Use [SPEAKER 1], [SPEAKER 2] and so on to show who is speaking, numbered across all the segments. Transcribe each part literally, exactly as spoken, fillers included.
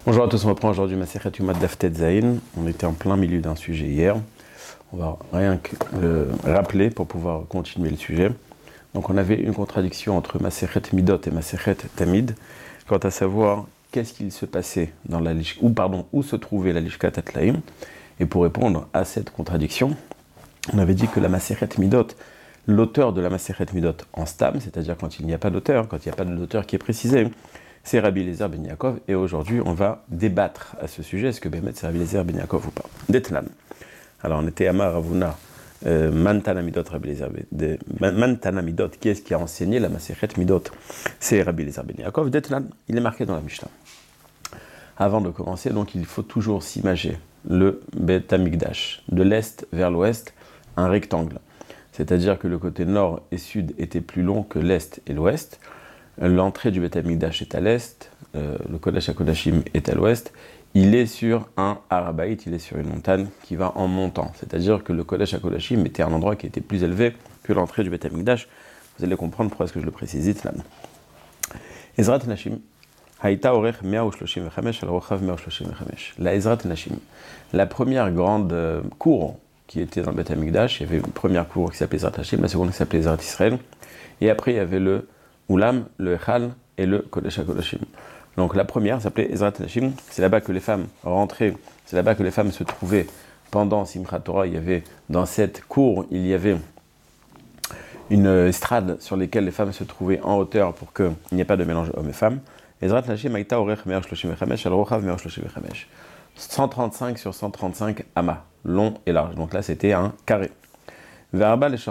[SPEAKER 1] Bonjour à tous, on reprend aujourd'hui Masechet Yoma Daf Tet Zayin. On était en plein milieu d'un sujet hier. On va rien que le rappeler pour pouvoir continuer le sujet. Donc on avait une contradiction entre Masechet Midot et Masechet Tamid, quant à savoir qu'est-ce qu'il se passait dans la Lishka, ou pardon, où se trouvait la Lishka Tatlaim. Et pour répondre à cette contradiction, on avait dit que la Masechet Midot, l'auteur de la Masechet Midot en stam, c'est-à-dire quand il n'y a pas d'auteur, quand il n'y a pas d'auteur qui est précisé, c'est Rabbi Eliezer ben Yaakov, et aujourd'hui on va débattre à ce sujet, est-ce que Bémet c'est Rabbi Eliezer ben Yaakov ou pas. Detnan. Alors on était Amar Ravuna, euh, Mantana Midot, Rabbi Eliezer ben Mantana Midot, qui est-ce qui a enseigné la Masechet Midot? C'est Rabbi Eliezer ben Yaakov. Detnan, il est marqué dans la Mishnah. Avant de commencer, donc il faut toujours s'imager le Bet Hamikdash, de l'est vers l'ouest, un rectangle. C'est-à-dire que le côté nord et sud était plus long que l'est et l'ouest. L'entrée du Beth Hamikdash est à l'est, euh, le Kodesh HaKodashim est à l'ouest. Il est sur un Arabaït, il est sur une montagne qui va en montant. C'est-à-dire que le Kodesh HaKodashim était un endroit qui était plus élevé que l'entrée du Beth Hamikdash. Vous allez comprendre pourquoi est-ce que je le précise là. Ezrat Nashim, Haïta Orech mea ushloshim vechamesh al rochav mea ushloshim vechamesh. La Ezrat Nashim, la première grande euh, cour qui était dans le Beth Hamikdash, il y avait une première cour qui s'appelait Ezrat Nashim, la seconde qui s'appelait Ezrat Israël, et après il y avait le Oulam, le Echal et le Kodesh HaKodashim. Donc la première s'appelait Ezrat Nashim, c'est là-bas que les femmes rentraient, c'est là-bas que les femmes se trouvaient pendant Simchat Torah. Il y avait, dans cette cour, il y avait une estrade sur laquelle les femmes se trouvaient en hauteur pour qu'il n'y ait pas de mélange hommes et femmes. Ezrat Nashim, Aïta Orech Me'er Shloshim Vechamesh, Al Rochav Me'er Shloshim Vechamesh. cent trente-cinq sur cent trente-cinq amas, long et large. Donc là c'était un carré. Il y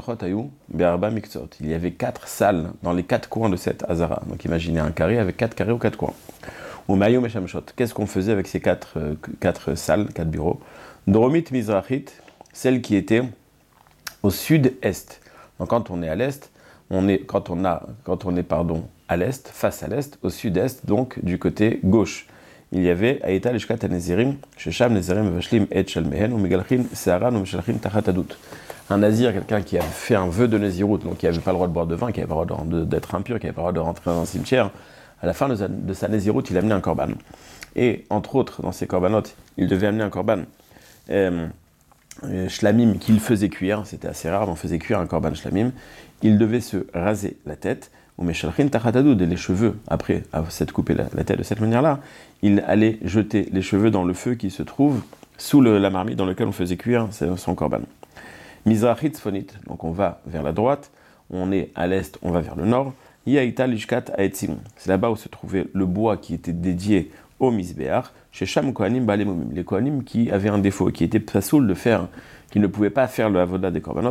[SPEAKER 1] avait quatre salles dans les quatre coins de cette Hazara. Donc imaginez un carré avec quatre carrés ou quatre coins. Qu'est-ce qu'on faisait avec ces quatre, euh, quatre salles, quatre bureaux? Doromit Mizrachit, celle qui était au sud-est. Donc quand on est à l'est, on est, quand on a, quand on est pardon, à l'est, face à l'est, au sud-est, donc du côté gauche. Il y avait Aïta Lishkat HaNezirim, Shesham Nezirim Vashlim Et Shalmehen, Umegalchin Seharan Umeshalchin Tachatadut. Un nazir, quelqu'un qui a fait un vœu de Nézirut, donc qui n'avait pas le droit de boire de vin, qui n'avait pas le droit de, d'être impur, qui n'avait pas le droit de rentrer dans un cimetière, à la fin de sa, de sa Nézirut, il a amené un korban. Et entre autres, dans ses korbanotes, il devait amener un korban euh, euh, shlamim qu'il faisait cuire, c'était assez rare, mais on faisait cuire un korban shlamim. Il devait se raser la tête, ou meshalchin tachatadud, et les cheveux, après s'être coupé la, la tête de cette manière-là, il allait jeter les cheveux dans le feu qui se trouve sous le, la marmite dans laquelle on faisait cuire son korban. Mizrachit Sfonit, donc on va vers la droite, on est à l'est, on va vers le nord. Yaïta Lishkat Aetzim, c'est là-bas où se trouvait le bois qui était dédié au Misbéach, chez Sham Kohanim Balemomim, les Kohanim qui avaient un défaut, qui étaient pasoul de faire, qui ne pouvaient pas faire le avoda des korbanot.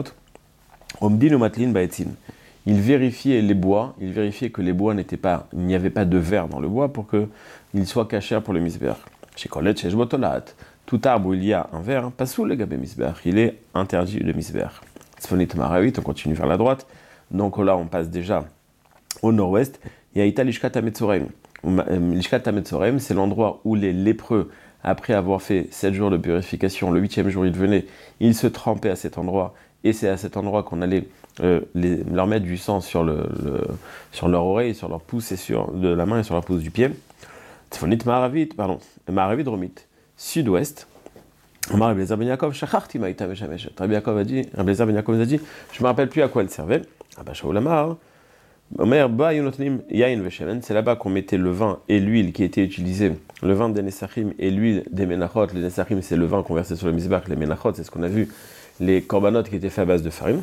[SPEAKER 1] Omdin ou Matlin Baetzin, ils vérifiaient les bois, ils vérifiaient que les bois n'étaient pas, il n'y avait pas de verre dans le bois pour qu'il soit caché pour le Misbéach. Chez Kolet, chez Jbotolat, tout arbre où il y a un verre, pas sous le gabé misbéach, il est interdit de misbéach. Tzfonit Maravit, on continue vers la droite. Donc là, on passe déjà au nord-ouest. Il y a Ita Lishkat HaMetzorem. Lishkat HaMetzorem, c'est l'endroit où les lépreux, après avoir fait sept jours de purification, le huitième jour, ils venaient, ils se trempaient à cet endroit. Et c'est à cet endroit qu'on allait euh, les, leur mettre du sang sur, le, le, sur leur oreille, sur leur pouce et sur de la main et sur leur pouce du pied. Tzfonit Maravit, pardon, Maravit Romit. Sud-ouest, Rabbi Eliezer ben Yaakov, Shacharti Maïta Meshamesh. Rabbi Yaakov a dit, Rabbi Eliezer ben Yaakov a dit, je me rappelle plus à quoi elle servait. Abba Shaul Amar, Omer Ba Yonotnim Yain Veshemen, c'est là-bas qu'on mettait le vin et l'huile qui était utilisée, le vin des Nesachim et l'huile des Menachot. Les Nesachim, c'est le vin qu'on versait sur le Mizbach, les Menachot, c'est ce qu'on a vu, les korbanot qui étaient faits à base de farine.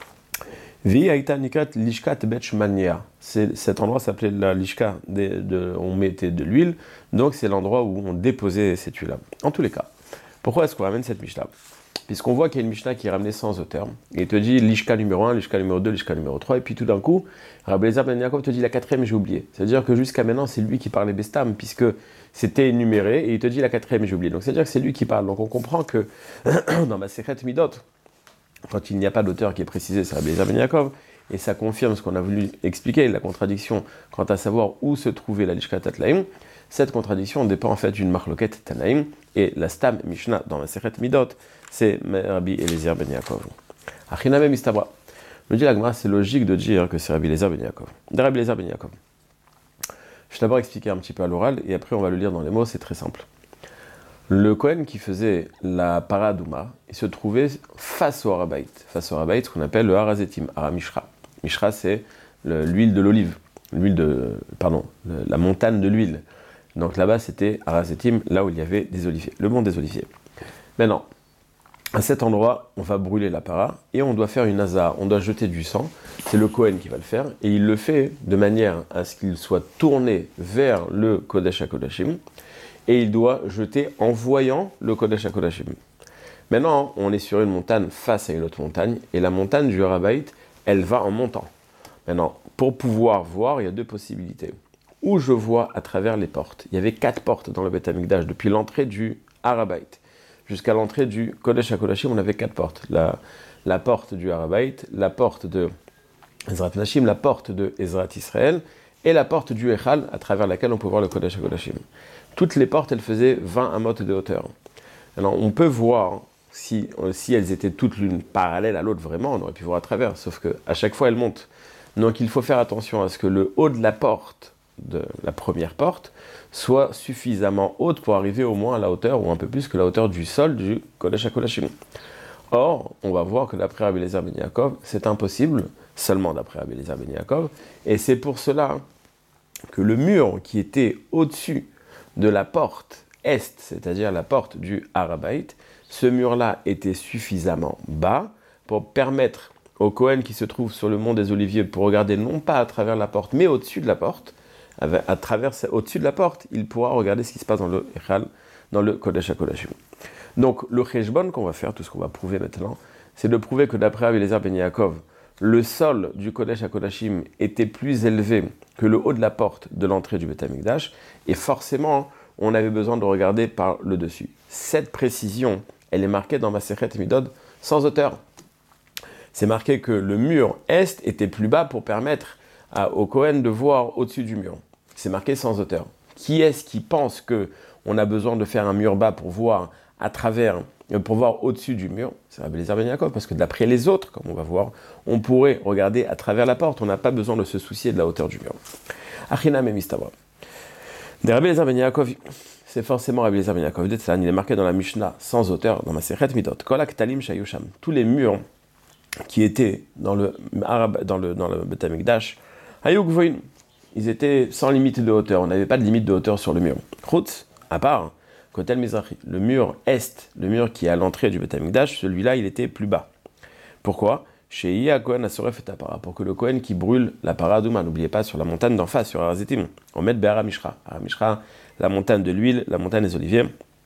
[SPEAKER 1] Vi Aïta Nikat Lishkat Bet Shmania. Cet endroit s'appelait la Lishka, de, de, on mettait de l'huile, donc c'est l'endroit où on déposait cette huile-là. En tous les cas, pourquoi est-ce qu'on ramène cette Mishnah? Puisqu'on voit qu'il y a une Mishnah qui est ramenée sans auteur, et il te dit Lishka numéro un, Lishka numéro deux, Lishka numéro trois, et puis tout d'un coup, Rabbi Eliezer ben Yaakov te dit la quatrième, j'ai oublié. C'est-à-dire que jusqu'à maintenant, c'est lui qui parlait Bestam, puisque c'était énuméré, et il te dit la quatrième, j'ai oublié. Donc c'est-à-dire que c'est lui qui parle. Donc on comprend que dans ma Masechet Midot, quand il n'y a pas d'auteur qui est précisé, c'est Rabbi Eliezer ben Yaakov, et ça confirme ce qu'on a voulu expliquer, la contradiction quant à savoir où se trouvait la Lishkat Tatlaim. Cette contradiction dépend en fait d'une marloquette Tanaïm, et la Stam Mishnah dans la Masechet Midot, c'est Rabbi Eliezer ben Yaakov. Achiname Mistabra. Le dit la Gemara, c'est logique de dire que c'est Rabbi Eliezer ben Yaakov. De Rabbi Eliezer ben Yaakov. Je vais d'abord expliquer un petit peu à l'oral et après on va le lire dans les mots, c'est très simple. Le Kohen qui faisait la paradouma, il se trouvait face au Harabait, face au Harabait, ce qu'on appelle le Harazetim, Haramishra. Mishra, c'est le, l'huile de l'olive, l'huile de, pardon, le, la montagne de l'huile. Donc là-bas, c'était Harazetim, là où il y avait des oliviers, le mont des oliviers. Maintenant, à cet endroit, on va brûler la para et on doit faire une azar, on doit jeter du sang. C'est le Kohen qui va le faire et il le fait de manière à ce qu'il soit tourné vers le Kodesh HaKodashim et il doit jeter en voyant le Kodesh HaKodashim. Maintenant, on est sur une montagne face à une autre montagne et la montagne du Harabait, elle va en montant. Maintenant, pour pouvoir voir, il y a deux possibilités. Ou je vois à travers les portes. Il y avait quatre portes dans le Beth Amikdash depuis l'entrée du Harabait jusqu'à l'entrée du Kodesh HaKodashim, on avait quatre portes. La, la porte du Harabait, la porte de Ezrat Nashim, la porte de Ezrat Israël et la porte du Echal à travers laquelle on peut voir le Kodesh HaKodashim. Toutes les portes, elles faisaient vingt amot de hauteur. Alors, on peut voir si, si elles étaient toutes l'une parallèle à l'autre, vraiment, on aurait pu voir à travers, sauf qu'à chaque fois, elles montent. Donc, il faut faire attention à ce que le haut de la porte, de la première porte, soit suffisamment haute pour arriver au moins à la hauteur, ou un peu plus que la hauteur du sol du Kodesh HaKodashim. Or, on va voir que d'après Rabbi Eliezer ben Yaakov, c'est impossible, seulement d'après Rabbi Eliezer ben Yaakov, et c'est pour cela que le mur qui était au-dessus de la porte est, c'est-à-dire la porte du Harabait, ce mur-là était suffisamment bas pour permettre au Kohen qui se trouve sur le mont des Oliviers pour regarder non pas à travers la porte, mais au-dessus de la porte, à travers, au-dessus de la porte, il pourra regarder ce qui se passe dans le Echal, dans le Kodesh HaKodashim. Donc, le Cheshbon qu'on va faire, tout ce qu'on va prouver maintenant, c'est de prouver que d'après Rabbi Eliezer ben Yaakov, le sol du Kodesh HaKodashim était plus élevé que le haut de la porte de l'entrée du Beth Amikdash, et forcément, on avait besoin de regarder par le dessus. Cette précision, elle est marquée dans Masechet Midod sans hauteur. C'est marqué que le mur est était plus bas pour permettre à, au Kohen de voir au-dessus du mur. C'est marqué sans hauteur. Qui est-ce qui pense qu'on a besoin de faire un mur bas pour voir à travers, pour voir au-dessus du mur? C'est Rabbi Eliezer ben Yaakov, parce que d'après les autres, comme on va voir, on pourrait regarder à travers la porte. On n'a pas besoin de se soucier de la hauteur du mur. Achinam et Mistava. De Rabbi Eliezer ben Yaakov, c'est forcément Rabbi Eliezer ben Yaakov. Il est marqué dans la Mishnah sans hauteur, dans Masechet Midot. Kol haktalim shayusham. Tous les murs qui étaient dans le dans le dans le Beth Amikdash, hayuk voin. Ils étaient sans limite de hauteur. On n'avait pas de limite de hauteur sur le mur. Chutz, à part Kotel Mizrahi, le mur est, le mur qui est à l'entrée du Beth Amikdash, celui-là, il était plus bas. Pourquoi? Chez Iya Kohen Asoref et Apara, pour que le Kohen qui brûle la paradouma, n'oubliez pas, sur la montagne d'en face, sur Harazetim, on met Be'ara Mishra. Mishra, la montagne de l'huile, la montagne des oliviers.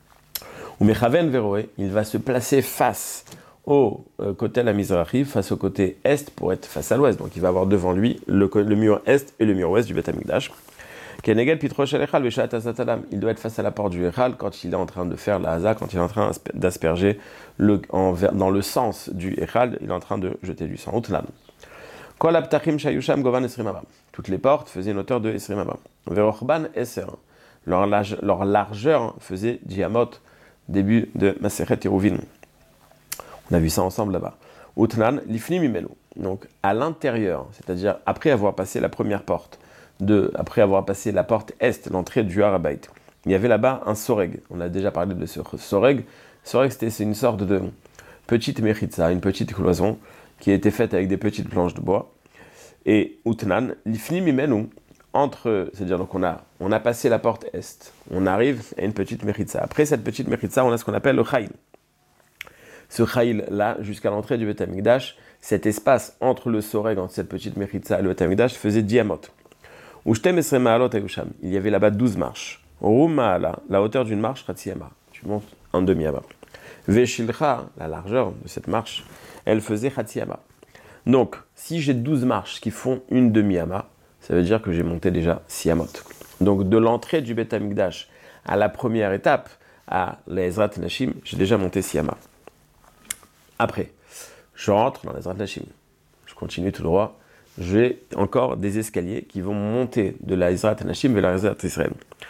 [SPEAKER 1] Ou Mechaven Veroé, il va se placer face au euh, côté la Mizrahi, face au côté est pour être face à l'ouest. Donc il va avoir devant lui le, le mur est et le mur ouest du Beth Amikdash. Kenegel Pitrosh el-Echal Veshat Azatalam. Il doit être face à la porte du Echal quand il est en train de faire la Haza, quand il est en train d'asperger le, en, dans le sens du Echal, il est en train de jeter du sang. Outlan. Kol Aptachim Shayusham Govan Esrimama. Toutes les portes faisaient une hauteur de Esrimama. Verochban Eser. Leur, leur largeur faisait Diamot, début de Masechet Eruvin. On a vu ça ensemble là-bas. Outlan, Lifni Mimelo. Donc à l'intérieur, c'est-à-dire après avoir passé la première porte, de, après avoir passé la porte est, l'entrée du Harabait, il y avait là-bas un soreg. On a déjà parlé de ce soreg. Soreg, c'était, c'est une sorte de petite mechitza, une petite cloison qui était faite avec des petites planches de bois. Et Outlan, Lifni Mimelo, entre, c'est-à-dire donc on a, on a passé la porte est, on arrive à une petite mechitza. Après cette petite mechitza, on a ce qu'on appelle le chayil. Ce chayil-là, jusqu'à l'entrée du Beth Amikdash, cet espace entre le soreg, entre cette petite mechitza et le Beth Amikdash, faisait diamot. Ushtem esrei ma'alot hayusham. Il y avait là-bas douze marches. Rum ma'ala, la hauteur d'une marche, chatziyama. Tu montes un demi-ama. Veshilcha, la largeur de cette marche, elle faisait chatziyama. Donc, si j'ai douze marches qui font une demi-ama, ça veut dire que j'ai monté déjà six amot. Donc, de l'entrée du Beth Amikdash à la première étape, à l'Ezrat Nashim, j'ai déjà monté six amas. Après, je rentre dans l'Ezrat Nashim. Je continue tout droit. J'ai encore des escaliers qui vont monter de la Ezrat Nashim vers la Ezrat Israël.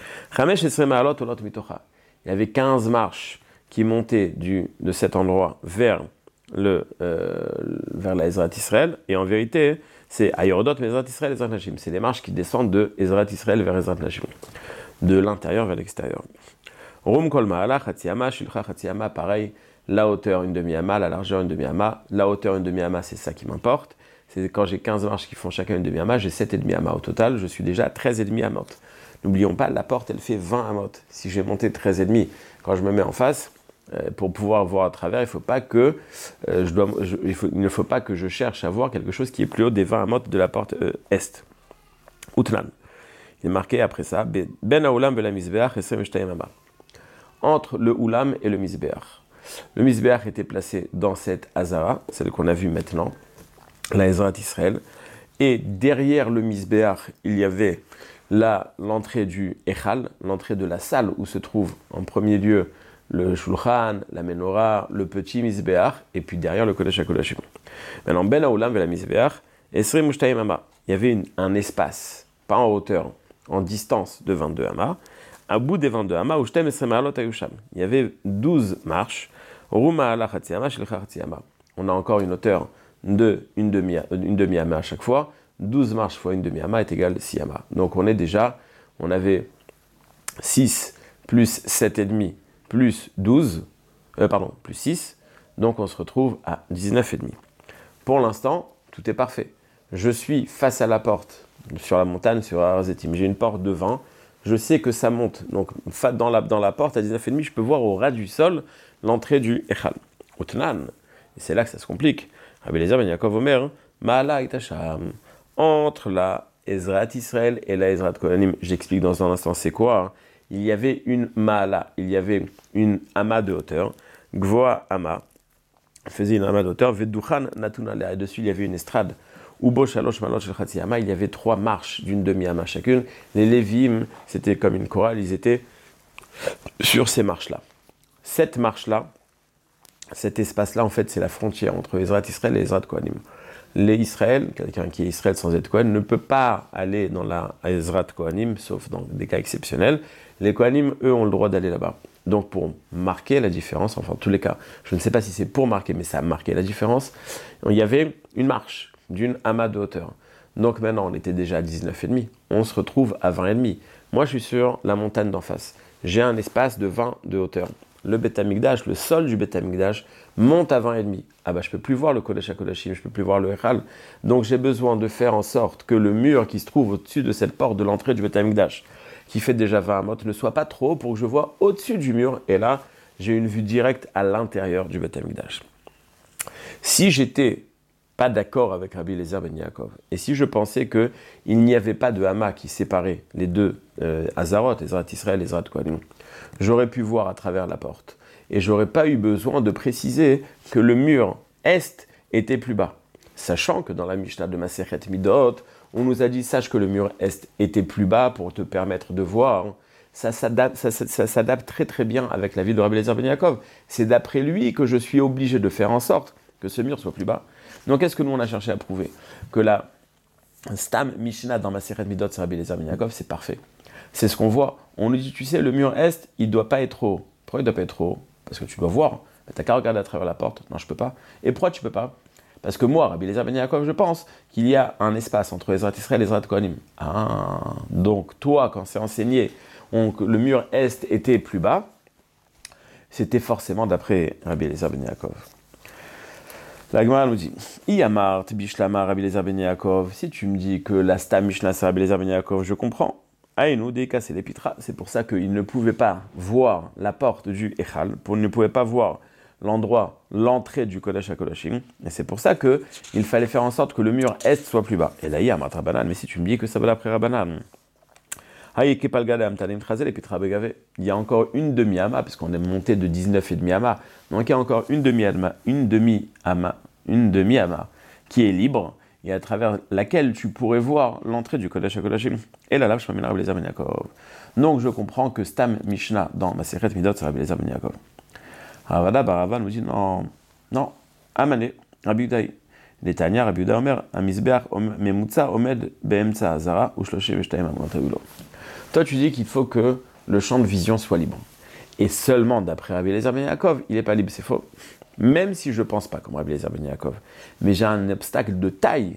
[SPEAKER 1] Il y avait quinze marches qui montaient du, de cet endroit vers, le, euh, vers la Ezrat Israël. Et en vérité, c'est Ayorodot Ezrat Israël, Ezrat Nashim. C'est les marches qui descendent de Ezrat Israël vers Ezrat Nashim, de l'intérieur vers l'extérieur. Rum Kol Ma'ala, Chatziyama, Shilcha Chatziyama, pareil, la hauteur une demi-ama, la largeur une demi-ama. La hauteur une demi-ama, c'est ça qui m'importe. C'est quand j'ai quinze marches qui font chacun une demi-ama, j'ai sept virgule cinq ama au total, je suis déjà à treize virgule cinq amot. N'oublions pas, la porte, elle fait vingt amot. Si j'ai monté treize virgule cinq, quand je me mets en face, euh, pour pouvoir voir à travers, il, faut pas que, euh, je dois, je, il, faut, il ne faut pas que je cherche à voir quelque chose qui est plus haut des vingt amot de la porte euh, est. Outnan. Il est marqué après ça, Ben haoulam bela misbeach esrem shtayim ama. Entre le oulam et le misbeach. Le misbeach était placé dans cette Hazara, celle qu'on a vue maintenant, la Ezrat Israël, et derrière le misbeach, il y avait là l'entrée du Echal, l'entrée de la salle où se trouve en premier lieu le Shulchan, la Menorah, le petit misbeach, et puis derrière le Kodesh HaKodashim. Maintenant, Ben haoulam vela misbeach esrem shtayim ama. Il y avait une, un espace, pas en hauteur, en distance de vingt-deux amas, à bout des vingt-deux amas, où Shtem Esrem Ma'alot Ayusham. Il y avait douze marches. Ruma ala Chatziyama, Shilcha Chatziyama. On a encore une hauteur de une demi, une demi-ama à chaque fois. douze marches fois une demi-ama est égal à six amas. Donc on est déjà, on avait six plus sept virgule cinq plus douze, euh, pardon, plus six. Donc on se retrouve à dix-neuf virgule cinq. Pour l'instant, tout est parfait. Je suis face à la porte, sur la montagne, sur Har-Zetim. J'ai une porte de vingt. Je sais que ça monte. Donc, dans la, dans la porte, à dix-neuf virgule cinq, je peux voir au ras du sol l'entrée du Echal. Outnan. Et c'est là que ça se complique. Rabbi Eliezer ben Yaakov Omer, Ma'ala itasham. Entre la Ezrat Israël et la Ezrat Kohanim, j'explique dans un instant c'est quoi. Hein. Il y avait une Ma'ala, il y avait une Ama de hauteur. Gvoa Ama. Faisait une Ama de hauteur. Veduchan Natunalea. Et dessus, il y avait une estrade. Ubo shalosh malot shel chatziyama, il y avait trois marches d'une demi-ama chacune. Les Lévim, c'était comme une chorale, ils étaient sur ces marches-là. Cette marche-là, cet espace-là, en fait, c'est la frontière entre Ezrat Israël et Ezrat Kohanim. Les Israël, quelqu'un qui est Israël sans être Kohen, ne peut pas aller dans la Ezrat Kohanim, sauf dans des cas exceptionnels. Les Kohanim, eux, ont le droit d'aller là-bas. Donc, pour marquer la différence, enfin, en tous les cas, je ne sais pas si c'est pour marquer, mais ça a marqué la différence, il y avait une marche d'une amas de hauteur. Donc maintenant, on était déjà à dix-neuf virgule cinq. On se retrouve à vingt virgule cinq. Moi, je suis sur la montagne d'en face. J'ai un espace de vingt de hauteur. Le Beth Amikdash, le sol du Beth Amikdash, monte à vingt virgule cinq. Ah bah, je ne peux plus voir le Kodesh HaKodashim, je ne peux plus voir le Echal. Donc, j'ai besoin de faire en sorte que le mur qui se trouve au-dessus de cette porte de l'entrée du Beth Amikdash, qui fait déjà vingt amot, ne soit pas trop haut pour que je vois au-dessus du mur. Et là, j'ai une vue directe à l'intérieur du Beth Amikdash. Si j'étais pas d'accord avec Rabbi Eliezer ben Yaakov. Et si je pensais qu'il n'y avait pas de hama qui séparait les deux euh, Hazarot, Ezrat Israël et Ezrat Kohanim, j'aurais pu voir à travers la porte. Et j'aurais pas eu besoin de préciser que le mur est était plus bas. Sachant que dans la Mishnah de Masechet Midot, on nous a dit, sache que le mur est était plus bas pour te permettre de voir. Ça s'adapte, ça, ça, ça s'adapte très très bien avec la vie de Rabbi Eliezer ben Yaakov. C'est d'après lui que je suis obligé de faire en sorte que ce mur soit plus bas. Donc, qu'est-ce que nous, on a cherché à prouver? Que la Stam Mishnah dans Masechet Midot, c'est Rabbi Eliezer ben Yaakov, c'est parfait. C'est ce qu'on voit. On nous dit, tu sais, le mur est, il ne doit pas être trop haut. Pourquoi il ne doit pas être trop haut? Parce que tu dois voir. Tu n'as qu'à regarder à travers la porte. Non, je ne peux pas. Et pourquoi tu ne peux pas? Parce que moi, Rabbi Eliezer ben Yaakov, je pense qu'il y a un espace entre Ezrat Israël et Ezrat Kohanim. Ah, donc toi, quand c'est enseigné, on, le mur est était plus bas, c'était forcément d'après Rabbi Eliezer ben Yaakov. La Gemara nous dit, Iyamart bishlama Rabbi Eliezer ben Yaakov. Si tu me dis que la Stam Mishnah c'est Rabbi Eliezer ben Yaakov, je comprends. Aïnou décassé l'épitra. C'est pour ça qu'il ne pouvait pas voir la porte du Echal, pour il ne pouvait pas voir l'endroit, l'entrée du Kodesh HaKodashim. Et c'est pour ça qu'il fallait faire en sorte que le mur est soit plus bas. Et là, Iyamart Rabbanan. Mais si tu me dis que ça va d'après Rabbanan. Il y a encore une demi-ama, parce qu'on est monté de dix-neuf virgule cinq ama. Donc il y a encore une demi-ama, une demi-ama, une demi-ama qui est libre, et à travers laquelle tu pourrais voir l'entrée du Kodesh HaKodashim. Et là, là, je Rabbi Eliezer ben Yaakov. Donc je comprends que Stam Mishnah dans Masechet Midot, c'est Rabbi Eliezer ben Yaakov. Ravada Barava nous dit non, non, Amane, Rabbi Uday. Netanya, Rabbi Uday Omer, Amizbeach Memutza Omed Beemtza Hazara, Ushloshim Eshtaim Amonateulo. Toi, tu dis qu'il faut que le champ de vision soit libre. Et seulement d'après Rabbi Eliezer ben Yaakov, il n'est pas libre, c'est faux. Même si je ne pense pas comme Rabbi Eliezer ben Yaakov, mais j'ai un obstacle de taille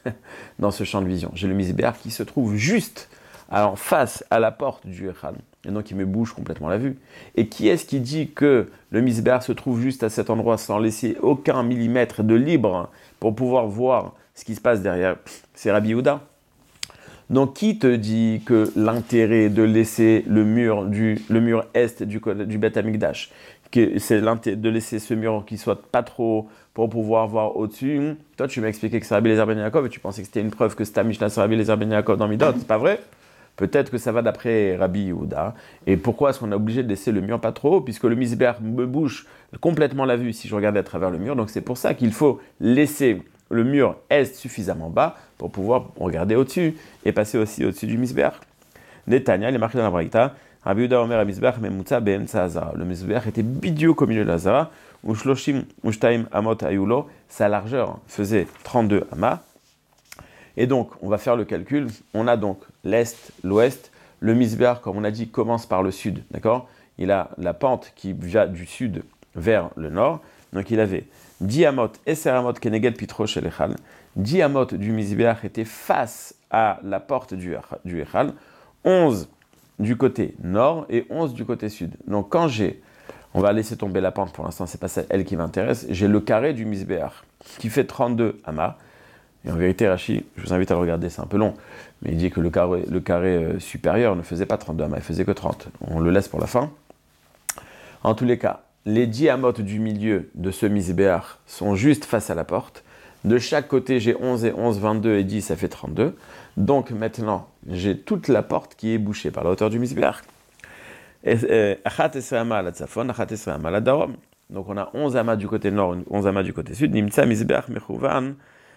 [SPEAKER 1] dans ce champ de vision. J'ai le Misbéach qui se trouve juste en face à la porte du Echal. Et donc il me bouge complètement la vue. Et qui est-ce qui dit que le Misbéach se trouve juste à cet endroit sans laisser aucun millimètre de libre pour pouvoir voir ce qui se passe derrière? C'est Rabbi Yehuda. Donc qui te dit que l'intérêt de laisser le mur, du, le mur est du, du Beth Amikdash, que c'est de laisser ce mur qui soit pas trop pour pouvoir voir au-dessus? Toi tu m'as expliqué que c'est Rabbi Eliezer ben Yaakov et tu pensais que c'était une preuve que c'était Mishnah c'est Rabbi Eliezer ben Yaakov dans Midot, c'est pas vrai? Peut-être que ça va d'après Rabbi Yehuda. Et pourquoi est-ce qu'on est obligé de laisser le mur pas trop haut? Puisque le Misbéach me bouge complètement la vue si je regardais à travers le mur. Donc c'est pour ça qu'il faut laisser le mur est suffisamment bas pour pouvoir regarder au-dessus et passer aussi au-dessus du Misbéach. Netanya, il est marqué dans la Braïta, Rabbi Yehuda Omer Misbéach memutza be'emtza hazara. Le Misbéach était bidiouk au milieu de l'Hazara, ou shloshim ushtaim amot ayulo, sa largeur faisait trente-deux amas. Et donc, on va faire le calcul. On a donc l'est, l'ouest. Le Misbéach, comme on a dit, commence par le sud, d'accord? Il a la pente qui va du sud vers le nord. Donc, il avait dix amot, eser amot keneged pitro shel echal. dix amot du Misbéach étaient face à la porte du, du echal. onze du côté nord et onze du côté sud. Donc, quand j'ai, on va laisser tomber la pente pour l'instant, c'est pas elle qui m'intéresse, j'ai le carré du Misbéach qui fait trente-deux amas. Et en vérité, Rashi, je vous invite à le regarder, c'est un peu long, mais il dit que le carré, le carré euh, supérieur ne faisait pas trente-deux amas, il faisait que trente. On le laisse pour la fin. En tous les cas, les dix amotes du milieu de ce Misbéach sont juste face à la porte. De chaque côté, j'ai onze et onze, vingt-deux et dix, ça fait trente-deux. Donc maintenant, j'ai toute la porte qui est bouchée par la hauteur du Misbéach. Donc on a onze amas du côté nord, onze amas du côté sud. Nimtsa Misbéach mechouvan.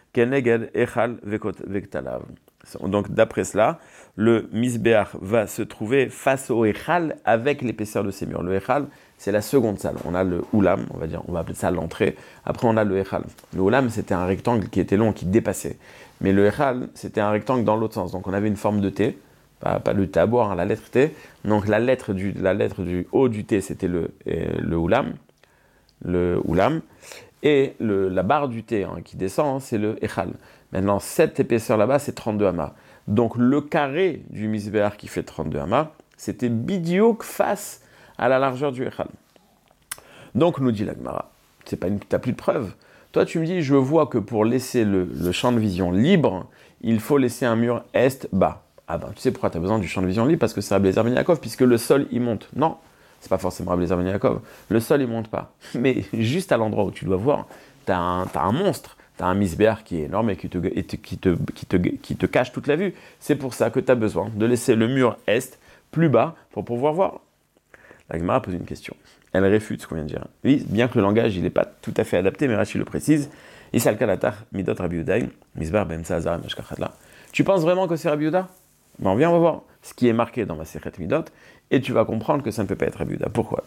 [SPEAKER 1] Donc d'après cela, le Misbéach va se trouver face au Echal avec l'épaisseur de ses murs. Le Echal, c'est la seconde salle. On a le Oulam, on va dire, on va appeler ça l'entrée. Après, on a le Echal. Le Oulam, c'était un rectangle qui était long, qui dépassait. Mais le Echal, c'était un rectangle dans l'autre sens. Donc on avait une forme de T, pas, pas le T à boire, hein, la lettre T. Donc la lettre du, la lettre du haut du T, c'était le, le Oulam. Le Oulam. Et le, la barre du T hein, qui descend, hein, c'est le Echal. Maintenant, cette épaisseur là-bas, c'est trente-deux amas. Donc, le carré du Misbéach qui fait trente-deux amas, c'était bidiouk face à la largeur du Echal. Donc, nous dit la Gemara, tu n'as plus de preuves. Toi, tu me dis, je vois que pour laisser le, le champ de vision libre, il faut laisser un mur est bas. Ah ben, tu sais pourquoi tu as besoin du champ de vision libre? Parce que c'est Rabbi Eliezer ben Yaakov, puisque le sol, il monte. Non. C'est pas forcément Rabbi Eliezer ben Yaakov. Le sol, il monte pas. Mais juste à l'endroit où tu dois voir, tu as un, t'as un monstre, tu as un Misbéach qui est énorme et qui te, et te, qui, te, qui, te, qui te cache toute la vue. C'est pour ça que tu as besoin de laisser le mur est plus bas pour pouvoir voir. La Gemara pose une question. Elle réfute ce qu'on vient de dire. Oui, bien que le langage il n'est pas tout à fait adapté, mais Rashi le précise. Isal kalatar midot Rabbi Yehuda, misbar be'emtza hazara mashkachatla. Tu penses vraiment que c'est Rabbi Yehuda? Ben, viens, on va voir ce qui est marqué dans ma Sechet Midot, et tu vas comprendre que ça ne peut pas être Rabbi Yehuda. Pourquoi?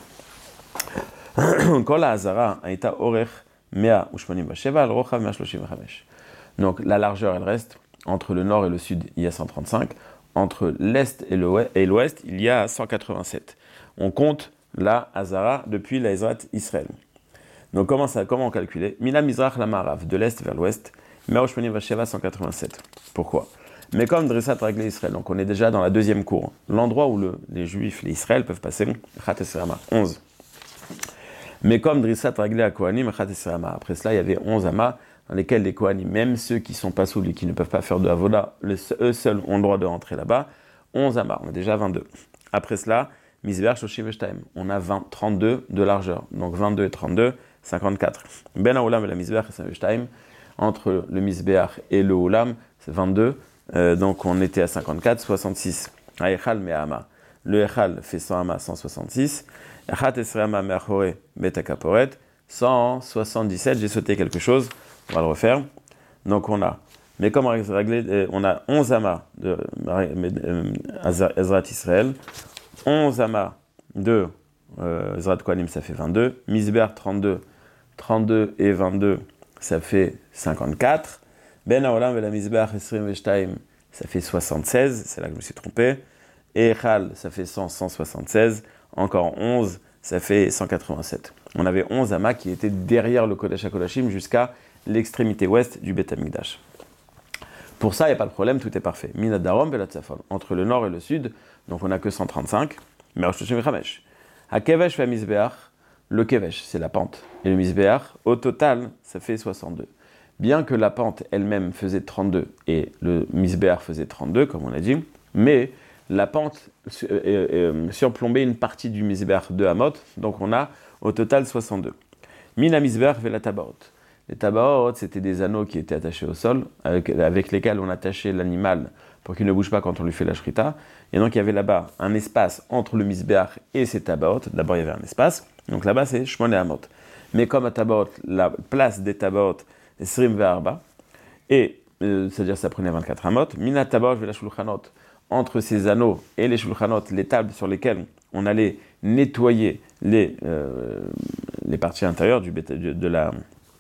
[SPEAKER 1] Donc la largeur, elle reste entre le nord et le sud, il y a cent trente-cinq. Entre l'est et l'ouest, il y a cent quatre-vingt-sept. On compte la Hazara depuis la Ezrat Israël. Donc comment ça, comment calculer? Mina Mizrach la Marav, de l'est vers l'ouest, Meroshmoni Vasheva cent quatre-vingt-sept. Pourquoi? Mais comme Drissat Raglé Israël, donc on est déjà dans la deuxième cour, l'endroit où le, les Juifs, les Israël peuvent passer, Chat Esrama, onze. Mais comme Drissat Raglé à Kohanim, Chat Esrama, après cela il y avait onze amas, dans lesquels les Kohanim, même ceux qui sont pas sous lui, qui ne peuvent pas faire de Avoda, eux seuls ont le droit de rentrer là-bas, onze amas, on a déjà vingt-deux. Après cela, Misber Shoshim Veshtaim, on a vingt, trente-deux de largeur, donc vingt-deux et trente-deux, cinquante-quatre. Ben Haolam et la Misber Veshtaim, entre le Misbeach et le Olam, c'est vingt-deux, euh, donc on était à cinquante-quatre, soixante-six. Echal Me'ama, le Echal fait cent amas, cent soixante-six. Echat Esre Ama Me'achore Betakaporet, cent soixante-dix-sept, j'ai sauté quelque chose, on va le refaire. Donc on a, mais comme réglé, on a onze amas de Ezrat Israël, onze amas de euh, Ezrat Kohanim, ça fait vingt-deux, Misber trente-deux, trente-deux et vingt-deux, ça fait cinquante-quatre, Ben Haolam et la Misber Esrim Veshtaim, ça fait soixante-seize, c'est là que je me suis trompé, et Echal, ça fait cent, cent soixante-seize, encore onze, ça fait cent quatre-vingt-sept. On avait onze amas qui étaient derrière le Kodesh HaKodashim jusqu'à l'extrémité ouest du Beth Amikdash. Pour ça, il n'y a pas de problème, tout est parfait. Mina darom velat tzafon. Entre le nord et le sud, donc on n'a que cent trente-cinq. Mais à kevesh va misbeach, le kevesh, c'est la pente. Et le misbeach, au total, ça fait soixante-deux. Bien que la pente elle-même faisait trente-deux et le misbeach faisait trente-deux, comme on a dit, mais la pente euh, euh, surplombait une partie du misbeach de Hamot, donc on a au total soixante-deux. Mina misbeach vela tabaot. Les tabaot, c'était des anneaux qui étaient attachés au sol, avec, avec lesquels on attachait l'animal pour qu'il ne bouge pas quand on lui fait la shrita. Et donc il y avait là-bas un espace entre le misbeach et ces tabaot. D'abord il y avait un espace, donc là-bas c'est shmone hamot. Mais comme à tabaot, la place des tabaot, c'est srim ve'arba, et euh, c'est-à-dire ça prenait vingt-quatre amot, mina tabaot ve'la shulchanot, entre ces anneaux et les shulchanot, les tables sur lesquelles on allait nettoyer les, euh, les parties intérieures du, de, de la,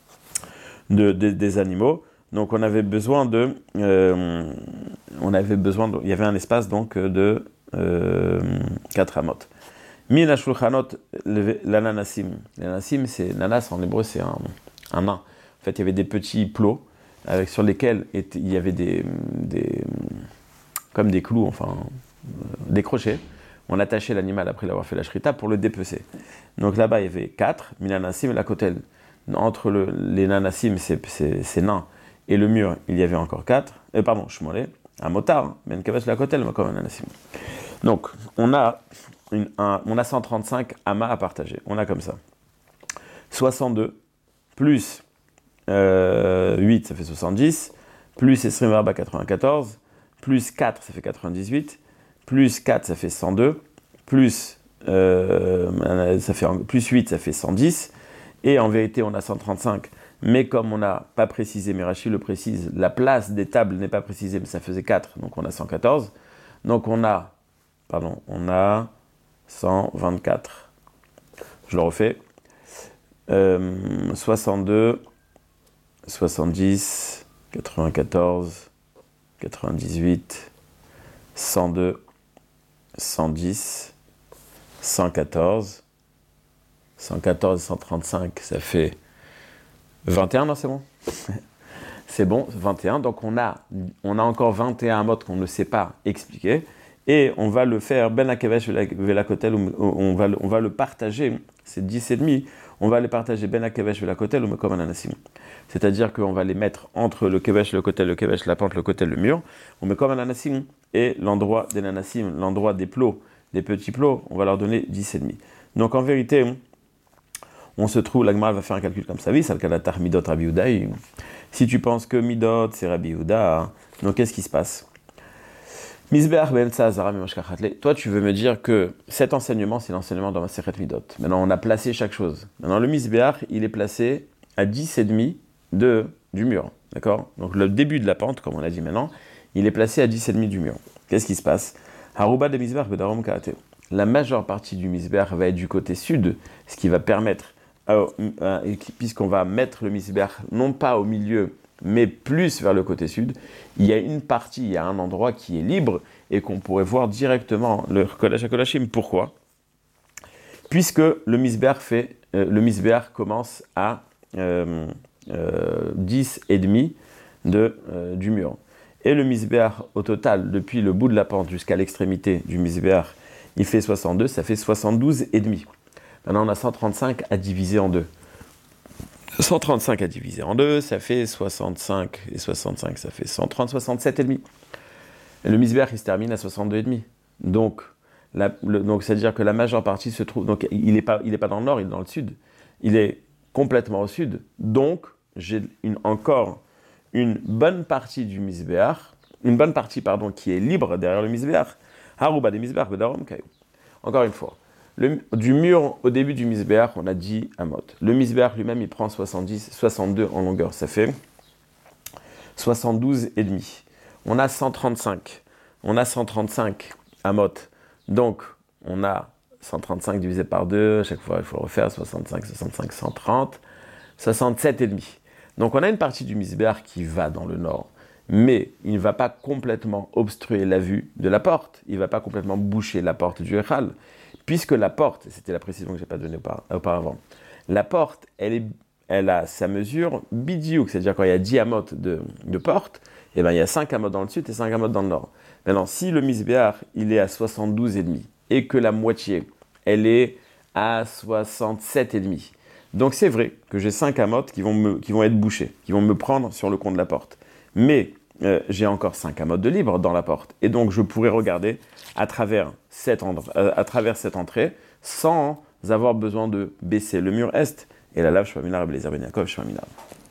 [SPEAKER 1] de, de, des animaux. Donc on avait besoin de, euh, on avait besoin de, il y avait un espace donc de euh, quatre amot. Mina shulchanot l'ananasim. L'ananasim, c'est nanas en hébreu, c'est un, un nain. En fait, il y avait des petits plots avec sur lesquels étaient, il y avait des, des comme des clous, enfin des crochets. On attachait l'animal après l'avoir fait la shrita pour le dépecer. Donc là-bas, il y avait quatre. Mina nasim et la kotel. Entre le, les nanasim, c'est, c'est, c'est nains, et le mur, il y avait encore quatre. Euh, pardon, shmolé, un motard, ben kavesh la kotel, mais comme un nanasim. Donc, on a, une, un, on a cent trente-cinq amas à partager. On a comme ça. soixante-deux, plus euh, huit, ça fait soixante-dix, plus Esrim Varba quatre-vingt-quatorze, plus quatre, ça fait quatre-vingt-dix-huit, plus quatre, ça fait cent deux, plus, euh, ça fait, plus huit, ça fait cent dix, et en vérité, on a cent trente-cinq, mais comme on n'a pas précisé, mais Rachi le précise, la place des tables n'est pas précisée, mais ça faisait quatre, donc on a cent quatorze, donc on a, pardon, on a cent vingt-quatre. Je le refais. Euh, soixante-deux, soixante-dix, quatre-vingt-quatorze, quatre-vingt-dix-huit, cent deux, cent dix, cent quatorze, cent quatorze, cent trente-cinq, ça fait vingt et un, non, c'est bon. C'est bon, vingt et un. Donc on a, on a encore vingt et un modes qu'on ne sait pas expliquer. Et on va le faire, ben akavesh vela kotel, on va, on va le partager, c'est dix et demi, on va les partager ben akavesh vela kotel ou comme un anassim. C'est-à-dire qu'on va les mettre entre le kevesh, le kotel, le kevesh, la pente, le kotel, le mur, on met comme un anassim, et l'endroit des nanassim, l'endroit des plots, des petits plots, on va leur donner dix et demi. Donc en vérité, on se trouve, la Gemara va faire un calcul comme ça, oui, c'est le cas d'Atar Midot Rabbi Yehuda. Si tu penses que Midot c'est Rabbi Yehuda, donc qu'est-ce qui se passe? Toi, tu veux me dire que cet enseignement, c'est l'enseignement dans ma Masechet Midot. Maintenant, on a placé chaque chose. Maintenant, le Misbeach, il est placé à dix et demi de, du mur. D'accord? Donc, le début de la pente, comme on a dit maintenant, il est placé à dix et demi du mur. Qu'est-ce qui se passe? Haruba de Misbeach bedarom kaate. La majeure partie du Misbeach va être du côté sud, ce qui va permettre, euh, euh, puisqu'on va mettre le Misbeach non pas au milieu, mais plus vers le côté sud, il y a une partie, il y a un endroit qui est libre et qu'on pourrait voir directement le Kodesh HaKodashim. Pourquoi? Puisque le Misbeach fait, euh, le Misbeach commence à euh, euh, dix et demi de, euh, du mur. Et le Misbeach, au total, depuis le bout de la pente jusqu'à l'extrémité du Misbeach, il fait soixante-deux, ça fait soixante-douze et demi. Maintenant, on a cent trente-cinq à diviser en deux. cent trente-cinq à diviser en deux, ça fait soixante-cinq, et soixante-cinq, ça fait cent trente, soixante-sept et demi. Et le Misbeach, il se termine à soixante-deux et demi. Donc, la, le, donc, c'est-à-dire que la majeure partie se trouve, donc il n'est pas, il est pas dans le nord, il est dans le sud. Il est complètement au sud. Donc, j'ai une, encore une bonne partie du Misbeach, une bonne partie, pardon, qui est libre derrière le Misbeach. Haruba de Misbeach, bedarom kayu. Encore une fois. Le, du mur au début du Misbeach, on a dit amot. Le Misbeach lui-même, il prend soixante-dix, soixante-deux en longueur. Ça fait soixante-douze et demi. On a cent trente-cinq. On a cent trente-cinq amot. Donc, on a cent trente-cinq divisé par deux. À chaque fois, il faut le refaire. soixante-cinq, soixante-cinq, cent trente. soixante-sept et demi. Donc, on a une partie du Misbeach qui va dans le nord. Mais il ne va pas complètement obstruer la vue de la porte. Il ne va pas complètement boucher la porte du Echal. Puisque la porte, c'était la précision que je n'ai pas donnée auparavant, la porte, elle est, elle a sa mesure bidiouk, c'est-à-dire quand il y a dix amotes de, de porte, eh ben, il y a cinq amotes dans le sud et cinq amotes dans le nord. Maintenant, si le misbéar, il est à soixante-douze virgule cinq et que la moitié, elle est à soixante-sept virgule cinq, donc c'est vrai que j'ai cinq amotes qui vont, me, qui vont être bouchées, qui vont me prendre sur le coin de la porte. Mais euh, j'ai encore cinq amotes de libre dans la porte. Et donc je pourrais regarder à travers cette, en, euh, à travers cette entrée sans avoir besoin de baisser le mur est. Et là, là, je suis Minar Rabbi Eliezer ben Yaakov, je suis Minar.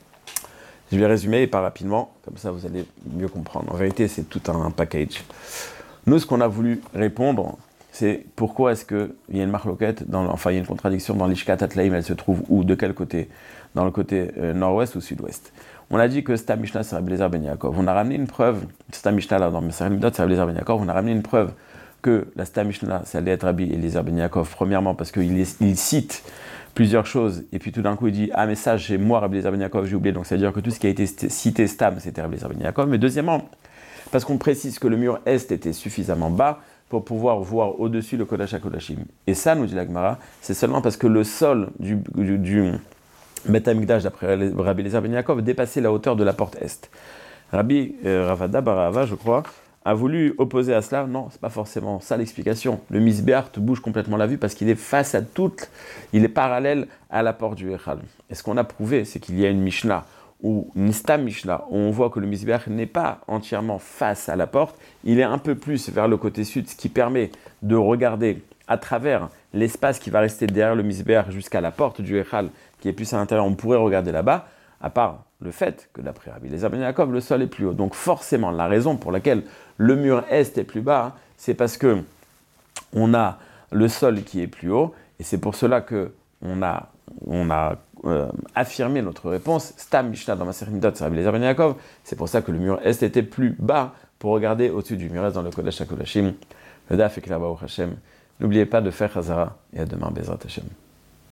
[SPEAKER 1] Je vais résumer et pas rapidement, comme ça vous allez mieux comprendre. En réalité, c'est tout un, un package. Nous, ce qu'on a voulu répondre, c'est pourquoi est-ce qu'il y a une marloquette, dans, enfin il y a une contradiction dans l'Ishkat Atlaim, elle se trouve où, de quel côté? Dans le côté euh, nord-ouest ou sud-ouest? On a dit que Stam Mishnah c'est Rabbi Eliezer ben Yaakov. On a ramené une preuve, Stam Mishnah là dans Masechet Midot c'est Rabbi Eliezer ben Yaakov, on a ramené une preuve que la Stam Mishnah ça allait être Rabbi Eliezer ben Yaakov, premièrement parce qu'il il cite plusieurs choses, et puis tout d'un coup il dit « Ah mais ça, c'est moi Rabbi Eliezer ben Yaakov, j'ai oublié », donc ça veut dire que tout ce qui a été cité Stam, c'était Rabbi Eliezer ben Yaakov. Mais deuxièmement, parce qu'on précise que le mur est était suffisamment bas pour pouvoir voir au-dessus le Kodesh HaKodashim. Et ça, nous dit la Gemara, c'est seulement parce que le sol du, du, du Beth Amikdash, d'après Rabbi Eliezer ben Yaakov, dépassait la hauteur de la porte est. Rabbi euh, Ravada bar Ahava, je crois, a voulu opposer à cela. Non, c'est pas forcément ça l'explication. Le Misbéar te bouge complètement la vue parce qu'il est face à toute, il est parallèle à la porte du Echal. Et ce qu'on a prouvé, c'est qu'il y a une Mishnah, ou une Stam Mishnah, où on voit que le Misbéar n'est pas entièrement face à la porte, il est un peu plus vers le côté sud, ce qui permet de regarder à travers l'espace qui va rester derrière le Misbéar jusqu'à la porte du Echal, qui est plus à l'intérieur, on pourrait regarder là-bas, à part le fait que d'après Rabbi Eliezer ben Yaakov, le sol est plus haut. Donc forcément, la raison pour laquelle le mur est est plus bas, hein, c'est parce que on a le sol qui est plus haut, et c'est pour cela que on a, on a euh, affirmé notre réponse. Stam Mishnah dans Masechet Midot, c'est Rabbi Eliezer ben Yaakov. C'est pour ça que le mur est était plus bas pour regarder au-dessus du mur est dans le Kodesh HaKodashim. Le Daf et Klabaou Hashem. N'oubliez pas de faire Chazara et à demain Bezrat Hashem.